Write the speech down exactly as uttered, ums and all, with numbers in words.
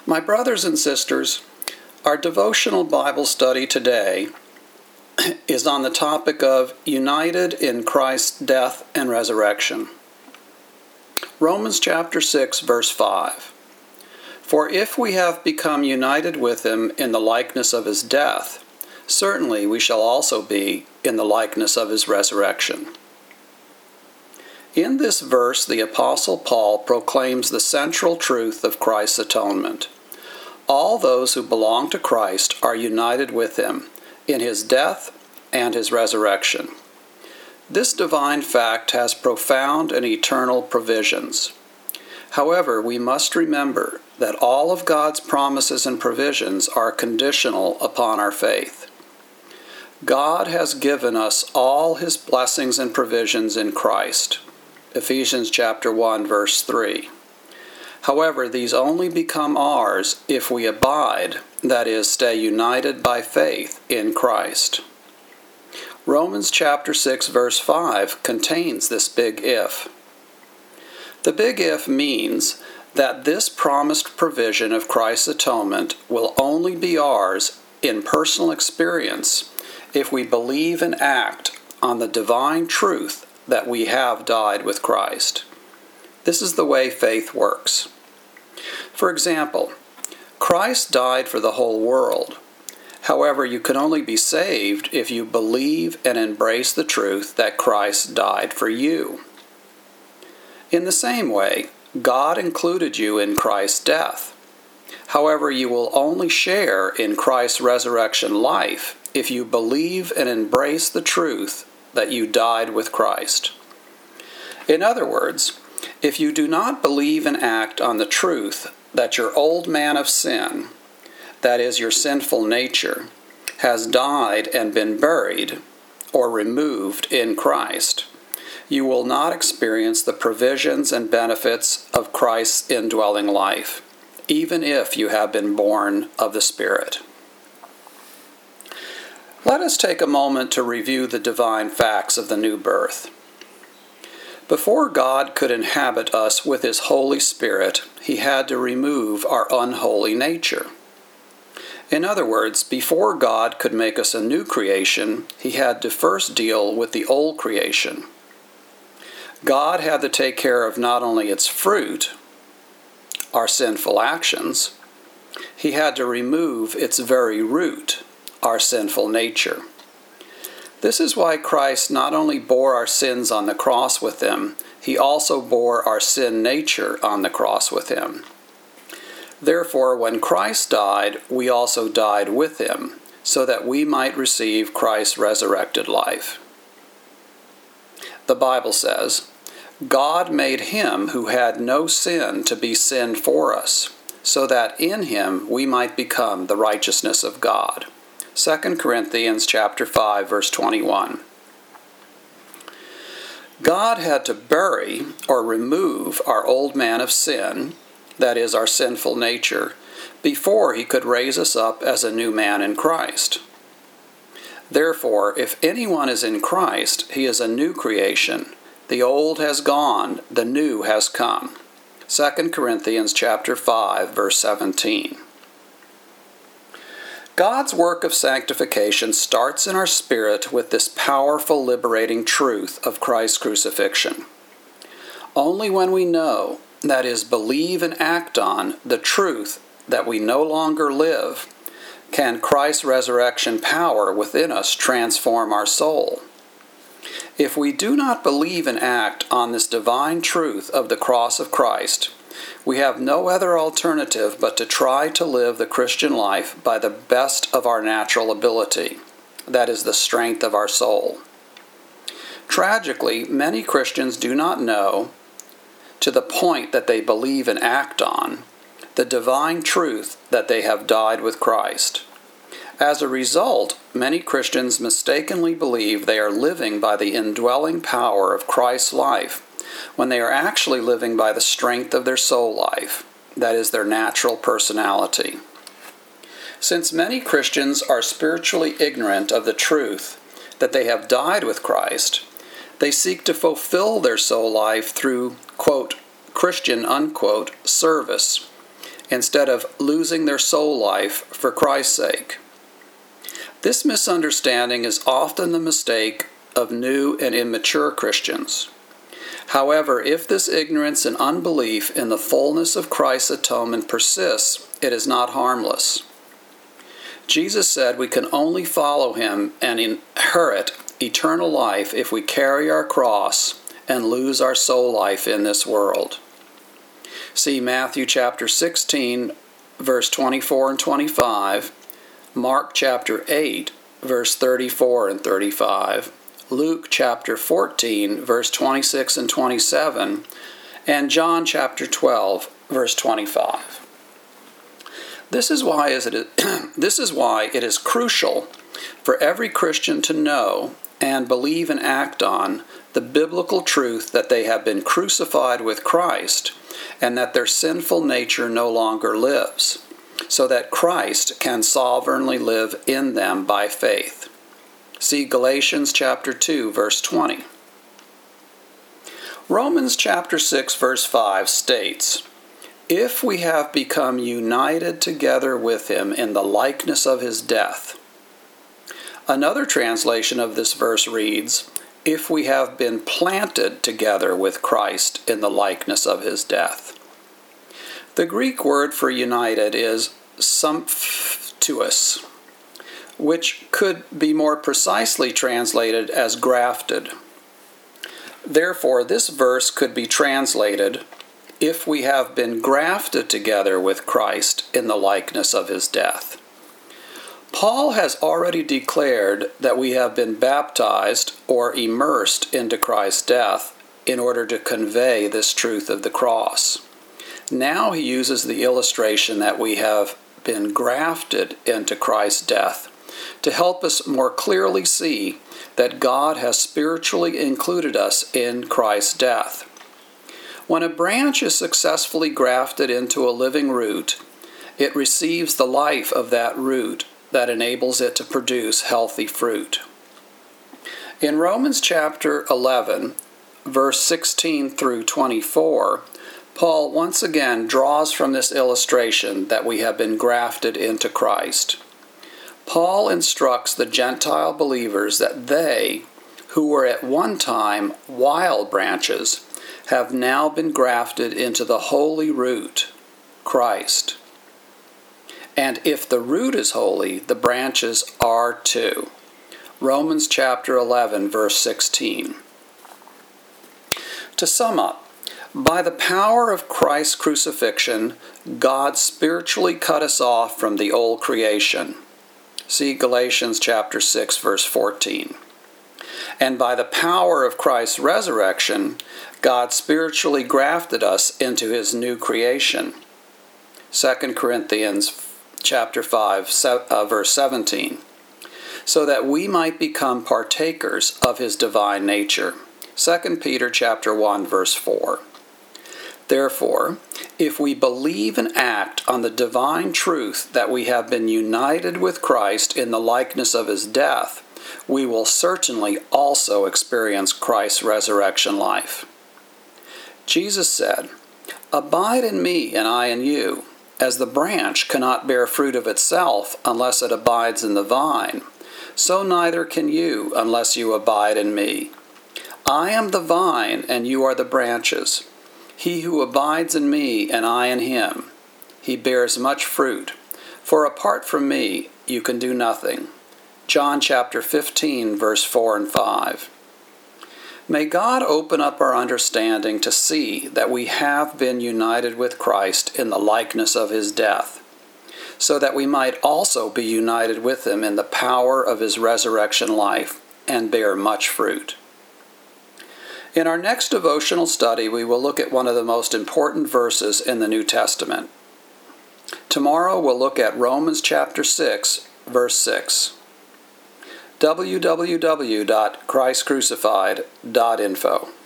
My brothers and sisters, our devotional Bible study today is on the topic of united in Christ's death and resurrection. Romans chapter six, verse five. For if we have become united with him in the likeness of his death, certainly we shall also be in the likeness of his resurrection. In this verse, the Apostle Paul proclaims the central truth of Christ's atonement. All those who belong to Christ are united with him in his death and his resurrection. This divine fact has profound and eternal provisions. However, we must remember that all of God's promises and provisions are conditional upon our faith. God has given us all his blessings and provisions in Christ. Ephesians chapter one, verse three. However, these only become ours if we abide, that is, stay united by faith in Christ. Romans chapter six, verse five contains this big if. The big if means that this promised provision of Christ's atonement will only be ours in personal experience if we believe and act on the divine truth that we have died with Christ. This is the way faith works. For example, Christ died for the whole world. However, you can only be saved if you believe and embrace the truth that Christ died for you. In the same way, God included you in Christ's death. However, you will only share in Christ's resurrection life if you believe and embrace the truth that you died with Christ. In other words, if you do not believe and act on the truth that your old man of sin, that is your sinful nature, has died and been buried or removed in Christ, you will not experience the provisions and benefits of Christ's indwelling life, even if you have been born of the Spirit. Let us take a moment to review the divine facts of the new birth. Before God could inhabit us with his Holy Spirit, he had to remove our unholy nature. In other words, before God could make us a new creation, he had to first deal with the old creation. God had to take care of not only its fruit, our sinful actions, he had to remove its very root, our sinful nature. This is why Christ not only bore our sins on the cross with him, he also bore our sin nature on the cross with him. Therefore, when Christ died, we also died with him, so that we might receive Christ's resurrected life. The Bible says, God made him who had no sin to be sin for us, so that in him we might become the righteousness of God. Second Corinthians chapter five, verse twenty-one. God had to bury or remove our old man of sin, that is, our sinful nature, before he could raise us up as a new man in Christ. Therefore, if anyone is in Christ, he is a new creation. The old has gone, the new has come. Second Corinthians chapter five, verse seventeen. God's work of sanctification starts in our spirit with this powerful, liberating truth of Christ's crucifixion. Only when we know, that is, believe and act on, the truth that we no longer live, can Christ's resurrection power within us transform our soul. If we do not believe and act on this divine truth of the cross of Christ, we have no other alternative but to try to live the Christian life by the best of our natural ability, that is, the strength of our soul. Tragically, many Christians do not know, to the point that they believe and act on, the divine truth that they have died with Christ. As a result, many Christians mistakenly believe they are living by the indwelling power of Christ's life, when they are actually living by the strength of their soul life, that is, their natural personality. Since many Christians are spiritually ignorant of the truth that they have died with Christ, they seek to fulfill their soul life through, quote, Christian, unquote, service, instead of losing their soul life for Christ's sake. This misunderstanding is often the mistake of new and immature Christians. However, if this ignorance and unbelief in the fullness of Christ's atonement persists, it is not harmless. Jesus said we can only follow him and inherit eternal life if we carry our cross and lose our soul life in this world. See Matthew chapter sixteen, verse twenty-four and twenty-five, Mark chapter eight, verse thirty-four and thirty-five, Luke chapter fourteen, verse twenty-six and twenty-seven, and John chapter twelve, verse twenty-five. This is why is it this is why it is crucial for every Christian to know and believe and act on the biblical truth that they have been crucified with Christ and that their sinful nature no longer lives, so that Christ can sovereignly live in them by faith. See Galatians chapter two, verse twenty. Romans chapter six, verse five states, "If we have become united together with him in the likeness of his death." Another translation of this verse reads, "If we have been planted together with Christ in the likeness of his death." The Greek word for united is sumptuous, which could be more precisely translated as grafted. Therefore, this verse could be translated, "If we have been grafted together with Christ in the likeness of his death." Paul has already declared that we have been baptized or immersed into Christ's death in order to convey this truth of the cross. Now he uses the illustration that we have been grafted into Christ's death to help us more clearly see that God has spiritually included us in Christ's death. When a branch is successfully grafted into a living root, it receives the life of that root that enables it to produce healthy fruit. In Romans chapter eleven, verse sixteen through twenty-four, Paul once again draws from this illustration that we have been grafted into Christ. Paul instructs the Gentile believers that they, who were at one time wild branches, have now been grafted into the holy root, Christ. And if the root is holy, the branches are too. Romans chapter eleven, verse sixteen. To sum up, by the power of Christ's crucifixion, God spiritually cut us off from the old creation. See Galatians chapter six, verse fourteen. And by the power of Christ's resurrection, God spiritually grafted us into his new creation. Second Corinthians chapter five, verse seventeen. So that we might become partakers of his divine nature. Second Peter chapter one, verse four. Therefore, if we believe and act on the divine truth that we have been united with Christ in the likeness of his death, we will certainly also experience Christ's resurrection life. Jesus said, "Abide in me and I in you, as the branch cannot bear fruit of itself unless it abides in the vine, so neither can you unless you abide in me. I am the vine and you are the branches. He who abides in me and I in him, he bears much fruit, for apart from me you can do nothing." John chapter fifteen, verse four and five. May God open up our understanding to see that we have been united with Christ in the likeness of his death, so that we might also be united with him in the power of his resurrection life and bear much fruit. In our next devotional study, we will look at one of the most important verses in the New Testament. Tomorrow we'll look at Romans chapter six, verse six. w w w dot christ crucified dot info